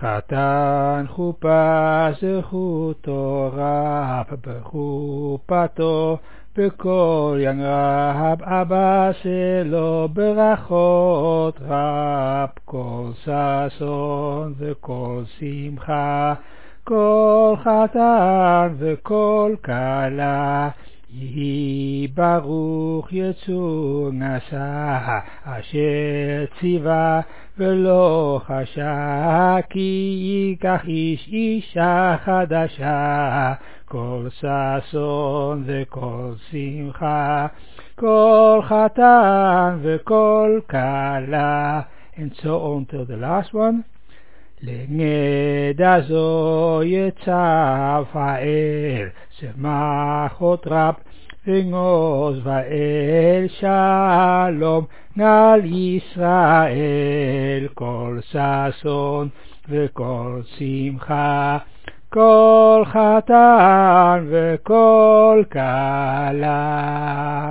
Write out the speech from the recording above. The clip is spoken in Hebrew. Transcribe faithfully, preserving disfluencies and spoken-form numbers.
חתן חופה זכותו רב בחופתו, בכל ינרב אבא שלו ברכות רב, כל ששון וכל שמחה, כל חתן וכל כלה, יהי ברוך יצור נשא, אשר ציווה ולא חשא, כי ייקח איש אישה חדשה, כל ששון וכל שמחה, כל חתן וכל כלה. And so on till the last one. לגדה זו יצב האל, שמחות רב ונגוז ואל שלום, נל ישראל כל ששון וכל שמחה, כל חתן וכל כלה.